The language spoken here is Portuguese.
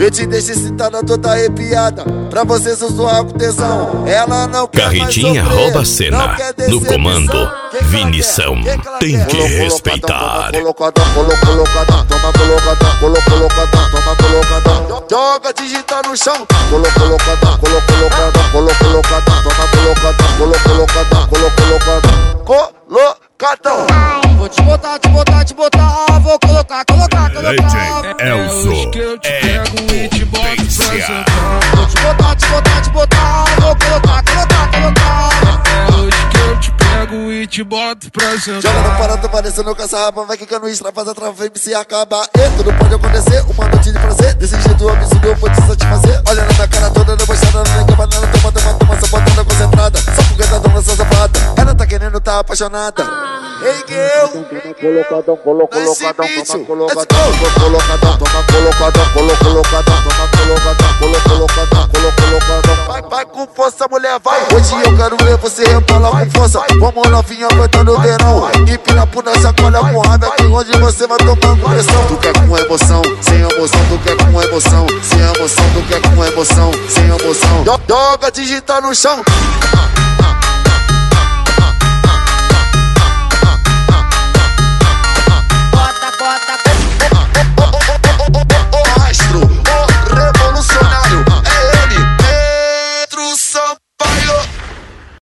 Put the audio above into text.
Eu te deixo excitada, toda arrepiada, pra você zoar com tesão. Ela não quer Carretinha mais sofrer, rouba cena. No comando, Vinição. Tem que respeitar. Colocadão, colocadão, toma colocadão, colocadão, toma colocadão. Joga, digita no chão. Colocadão, colocadão, colocadão, toma colocadão, colocadão, colocadão. Colocadão. Vou te botar, vou colocar. Elzo que eu te pego e te boto pra Potência. sentar. Vou te botar, vou colocar. É hoje que eu te pego e te boto pra sentar. Joga no parado, parecendo com essa rapa, vai quicando extra, faz a trava, vem se acabar. E tudo pode acontecer, uma noite de prazer. Desse jeito absurdo eu vou te satisfazer. Olha na minha cara toda, debochada, não tem banana, toma, só botando concentrada. Só porque tá dando essa safada. Ela tá querendo, tá apaixonada. Ei, girl. Colocadão, toma colocadão, toma colocadão, toma colocadão. Vai com força, mulher, vai. Hoje eu quero ver você rebolar com força. Vamos novinha aguentando o verão. Empina por nessa colha com raiva, que onde você vai tomar pressão. Tu quer com emoção, sem emoção, tu quer com emoção, sem emoção, tu quer com emoção, sem emoção. Joga, digita no chão.